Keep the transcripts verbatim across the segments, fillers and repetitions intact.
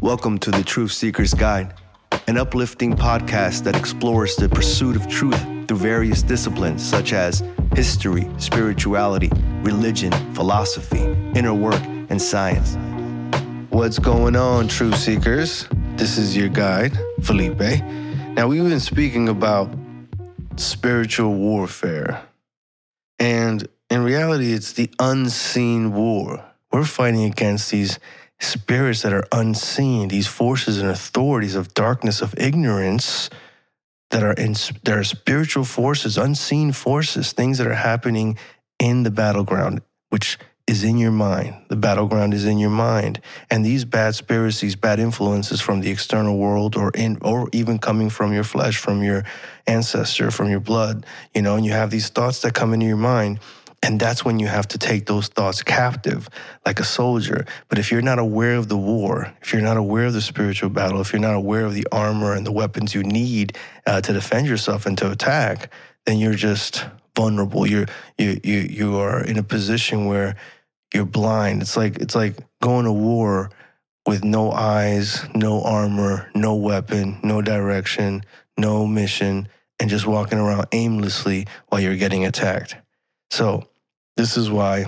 Welcome to the Truth Seeker's Guide, an uplifting podcast that explores the pursuit of truth through various disciplines such as history, spirituality, religion, philosophy, inner work, and science. What's going on, Truth Seekers? This is your guide, Felipe. Now, we've been speaking about spiritual warfare, and in reality, it's the unseen war. We're fighting against these spirits that are unseen, these forces and authorities of darkness, of ignorance, that are in there are spiritual forces, unseen forces, things that are happening in the battleground, which is in your mind. The battleground is in your mind. And these bad spirits, these bad influences from the external world, or in or even coming from your flesh, from your ancestor, from your blood, you know, and you have these thoughts that come into your mind. And that's when you have to take those thoughts captive, like a soldier. But if you're not aware of the war, if you're not aware of the spiritual battle, if you're not aware of the armor and the weapons you need uh, to defend yourself and to attack, then you're just vulnerable. You're you you you are in a position where you're blind. It's like it's like going to war with no eyes, no armor, no weapon, no direction, no mission, and just walking around aimlessly while you're getting attacked. So this is why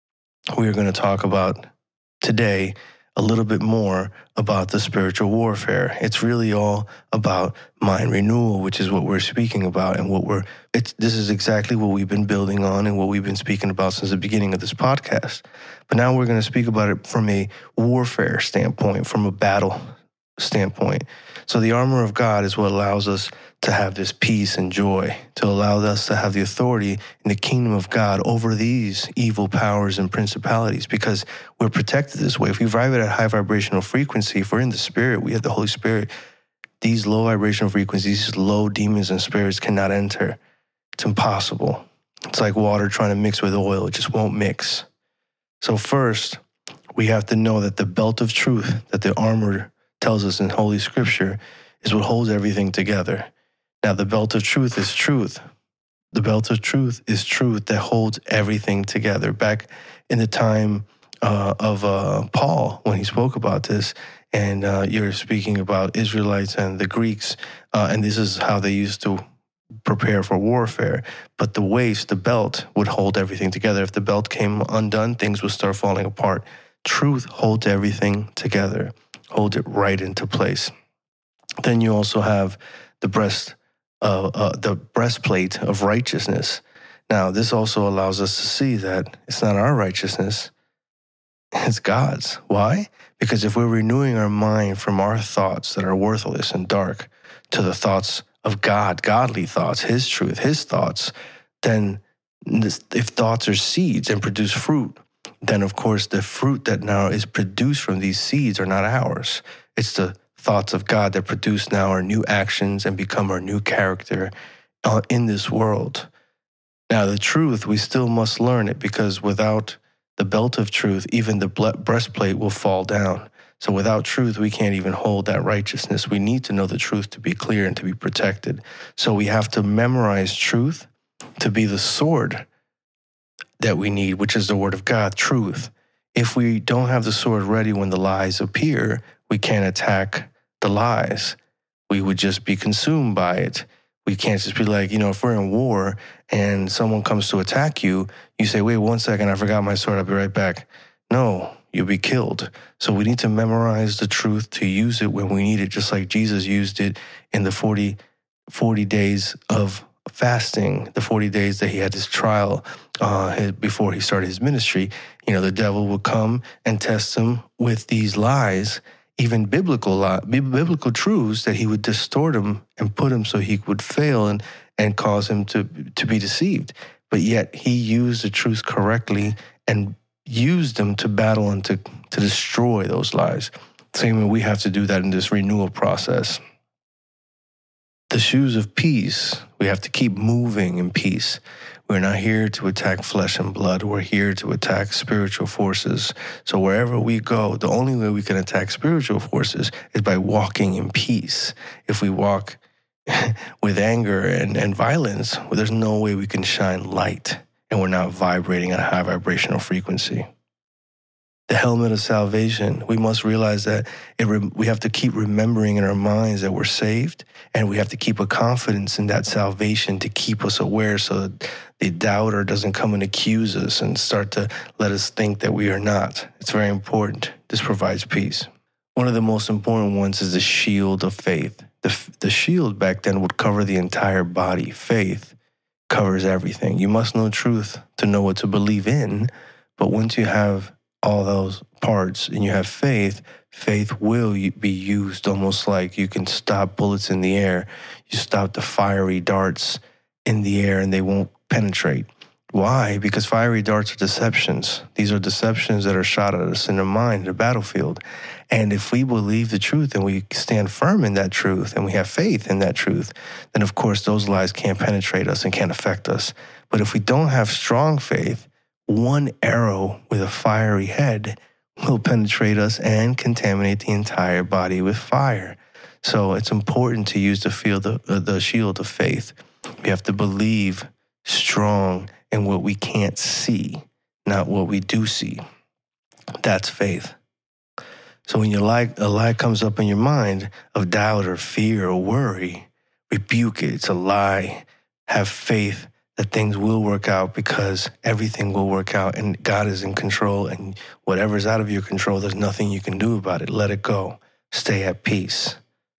we're going to talk about today a little bit more about the spiritual warfare. It's really all about mind renewal, which is what we're speaking about, and what we're. It's this is exactly what we've been building on and what we've been speaking about since the beginning of this podcast. But now we're going to speak about it from a warfare standpoint, from a battle standpoint. So the armor of God is what allows us to have this peace and joy, to allow us to have the authority in the kingdom of God over these evil powers and principalities, because we're protected this way. If we vibrate at high vibrational frequency, if we're in the spirit, we have the Holy Spirit, these low vibrational frequencies, these low demons and spirits cannot enter. It's impossible. It's like water trying to mix with oil. It just won't mix. So first, we have to know that the belt of truth that the armor tells us in Holy Scripture is what holds everything together. Now, the belt of truth is truth. The belt of truth is truth that holds everything together. Back in the time uh, of uh, Paul, when he spoke about this, and uh, you're speaking about Israelites and the Greeks, uh, and this is how they used to prepare for warfare. But the waist, the belt, would hold everything together. If the belt came undone, things would start falling apart. Truth holds everything together, holds it right into place. Then you also have the breast Uh, uh, the breastplate of righteousness. Now, this also allows us to see that it's not our righteousness, it's God's. Why? Because if we're renewing our mind from our thoughts that are worthless and dark to the thoughts of God, godly thoughts, His truth, His thoughts, then this, if thoughts are seeds and produce fruit, then of course the fruit that now is produced from these seeds are not ours. It's the thoughts of God that produce now our new actions and become our new character uh, in this world. Now, the truth, we still must learn it, because without the belt of truth, even the breastplate will fall down. So without truth, we can't even hold that righteousness. We need to know the truth to be clear and to be protected. So we have to memorize truth to be the sword that we need, which is the word of God, truth. If we don't have the sword ready when the lies appear, we can't attack the lies. We would just be consumed by it. We can't just be like, you know, if we're in war and someone comes to attack you, you say, wait, one second, I forgot my sword, I'll be right back. No, you'll be killed. So we need to memorize the truth to use it when we need it, just like Jesus used it in the forty, forty days of fasting, the forty days that he had his trial uh, before he started his ministry. You know, the devil would come and test him with these lies, even biblical li- biblical truths, that he would distort him and put him so he would fail and, and cause him to, to be deceived. But yet he used the truth correctly and used them to battle and to, to destroy those lies. Same way we have to do that in this renewal process. The shoes of peace, we have to keep moving in peace. We're not here to attack flesh and blood. We're here to attack spiritual forces. So wherever we go, the only way we can attack spiritual forces is by walking in peace. If we walk with anger and, and violence, well, there's no way we can shine light, and we're not vibrating at a high vibrational frequency. The helmet of salvation. We must realize that it re- we have to keep remembering in our minds that we're saved, and we have to keep a confidence in that salvation to keep us aware so that the doubter doesn't come and accuse us and start to let us think that we are not. It's very important. This provides peace. One of the most important ones is the shield of faith. The, the shield back then would cover the entire body. Faith covers everything. You must know truth to know what to believe in, but once you have all those parts and you have faith, faith will be used almost like you can stop bullets in the air. You stop the fiery darts in the air and they won't penetrate. Why? Because fiery darts are deceptions. These are deceptions that are shot at us in the mind, in the battlefield. And if we believe the truth and we stand firm in that truth and we have faith in that truth, then of course those lies can't penetrate us and can't affect us. But if we don't have strong faith, one arrow with a fiery head will penetrate us and contaminate the entire body with fire. So it's important to use the field of, uh, the shield of faith. We have to believe strong in what we can't see, not what we do see. That's faith. So when your lie, a lie comes up in your mind of doubt or fear or worry, rebuke it. It's a lie. Have faith that things will work out because everything will work out and God is in control, and whatever's out of your control, there's nothing you can do about it. Let it go. Stay at peace.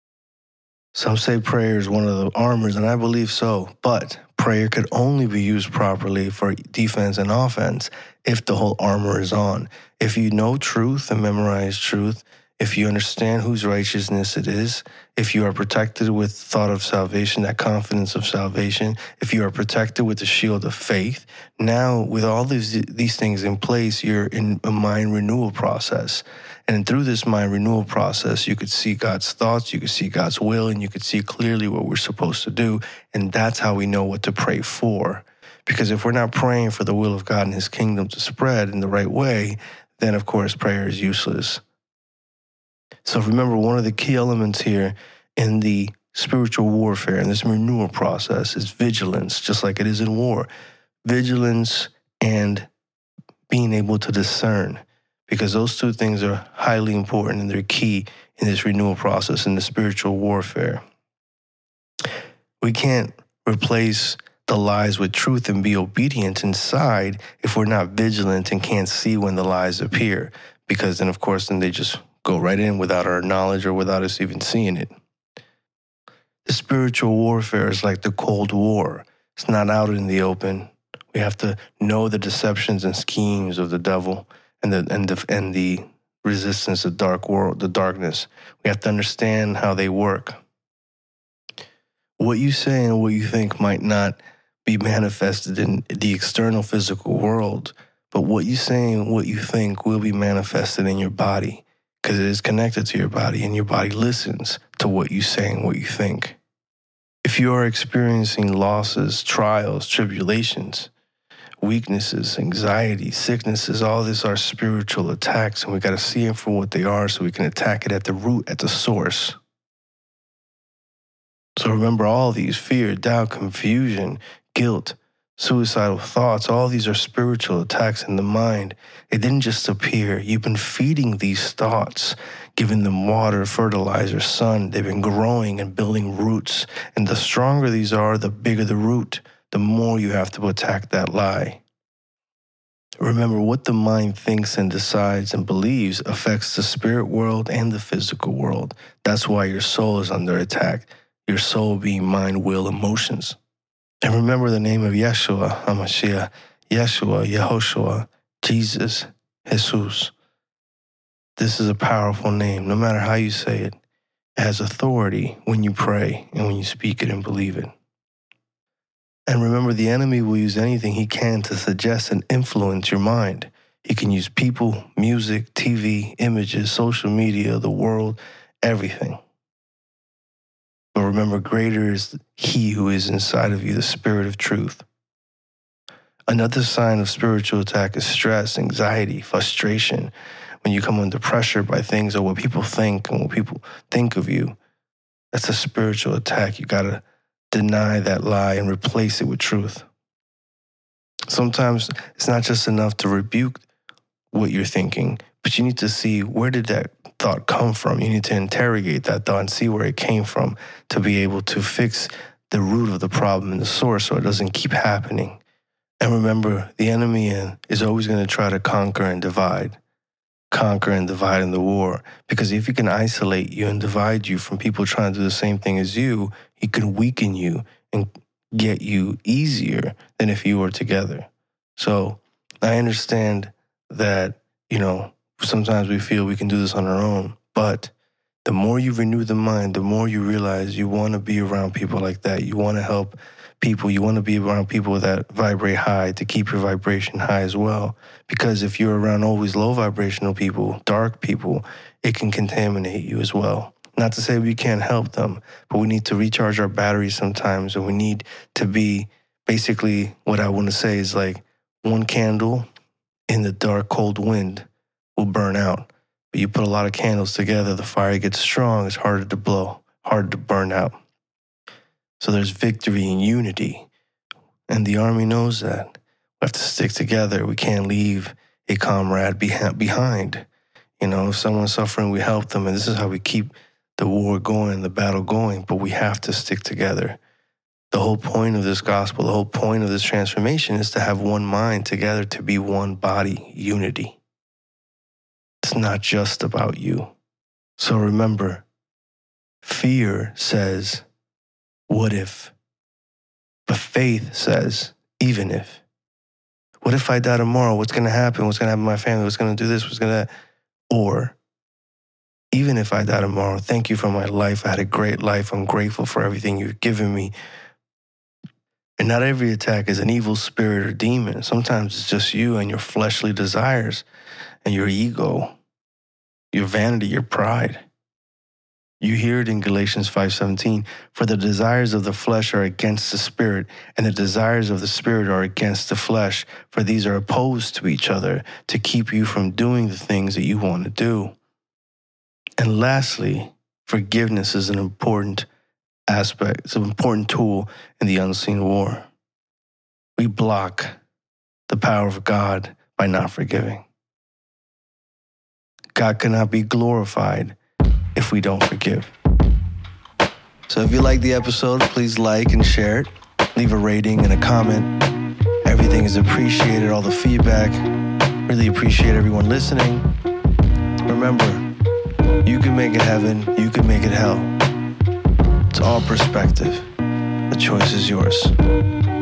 Some say prayer is one of the armors, and I believe so, but prayer could only be used properly for defense and offense if the whole armor is on. If you know truth and memorize truth, if you understand whose righteousness it is, if you are protected with thought of salvation, that confidence of salvation, if you are protected with the shield of faith, now with all these, these things in place, you're in a mind renewal process. And through this mind renewal process, you could see God's thoughts, you could see God's will, and you could see clearly what we're supposed to do. And that's how we know what to pray for. Because if we're not praying for the will of God and his kingdom to spread in the right way, then of course prayer is useless. So remember, one of the key elements here in the spiritual warfare and this renewal process is vigilance, just like it is in war. Vigilance and being able to discern, because those two things are highly important and they're key in this renewal process in the spiritual warfare. We can't replace the lies with truth and be obedient inside if we're not vigilant and can't see when the lies appear, because then, of course, then they just go right in without our knowledge or without us even seeing it. The spiritual warfare is like the Cold War. It's not out in the open. We have to know the deceptions and schemes of the devil and the and the and the resistance of dark world, the darkness. We have to understand how they work. What you say and what you think might not be manifested in the external physical world, but what you say and what you think will be manifested in your body, because it is connected to your body, and your body listens to what you say and what you think. If you are experiencing losses, trials, tribulations, weaknesses, anxiety, sicknesses, all this are spiritual attacks, and we got to see them for what they are so we can attack it at the root, at the source. So remember, all these fear, doubt, confusion, guilt, suicidal thoughts, all these are spiritual attacks in the mind. It didn't just appear. You've been feeding these thoughts, giving them water, fertilizer, sun. They've been growing and building roots. And the stronger these are, the bigger the root, the more you have to attack that lie. Remember, what the mind thinks and decides and believes affects the spirit world and the physical world. That's why your soul is under attack, your soul being mind, will, emotions. And remember the name of Yeshua, HaMashiach, Yeshua, Yehoshua, Jesus, Jesus. This is a powerful name. No matter how you say it, it has authority when you pray and when you speak it and believe it. And remember, the enemy will use anything he can to suggest and influence your mind. He can use people, music, T V, images, social media, the world, everything. But remember, greater is he who is inside of you, the spirit of truth. Another sign of spiritual attack is stress, anxiety, frustration. When you come under pressure by things or what people think and what people think of you, that's a spiritual attack. You got to deny that lie and replace it with truth. Sometimes it's not just enough to rebuke what you're thinking, But you need to see, where did that thought come from? You need to interrogate that thought and see where it came from to be able to fix the root of the problem and the source so it doesn't keep happening. And remember, the enemy is always going to try to conquer and divide. Conquer and divide in the war. Because if he can isolate you and divide you from people trying to do the same thing as you, he can weaken you and get you easier than if you were together. So I understand that, you know, sometimes we feel we can do this on our own, but the more you renew the mind, the more you realize you want to be around people like that. You want to help people. You want to be around people that vibrate high to keep your vibration high as well. Because if you're around always low vibrational people, dark people, it can contaminate you as well. Not to say we can't help them, but we need to recharge our batteries sometimes, and we need to be, basically what I want to say is like, one candle in the dark, cold wind will burn out. But you put a lot of candles together, the fire gets strong, it's harder to blow, harder to burn out. So there's victory in unity. And the army knows that. We have to stick together. We can't leave a comrade behind. You know, if someone's suffering, we help them. And this is how we keep the war going, the battle going. But we have to stick together. The whole point of this gospel, the whole point of this transformation is to have one mind together, to be one body, unity. It's not just about you. So remember, fear says, what if? But faith says, even if. What if I die tomorrow? What's going to happen? What's going to happen to my family? What's going to do this? What's going to... Or, even if I die tomorrow, thank you for my life. I had a great life. I'm grateful for everything you've given me. And not every attack is an evil spirit or demon. Sometimes it's just you and your fleshly desires and your ego, your vanity, your pride. You hear it in Galatians five seventeen, for the desires of the flesh are against the spirit, and the desires of the spirit are against the flesh, for these are opposed to each other to keep you from doing the things that you want to do. And lastly, forgiveness is an important aspect. It's an important tool in the unseen war. We block the power of God by not forgiving. God cannot be glorified if we don't forgive. So if you like the episode, please like and share it. Leave a rating and a comment. Everything is appreciated, all the feedback. Really appreciate everyone listening. Remember, you can make it heaven, you can make it hell. It's all perspective. The choice is yours.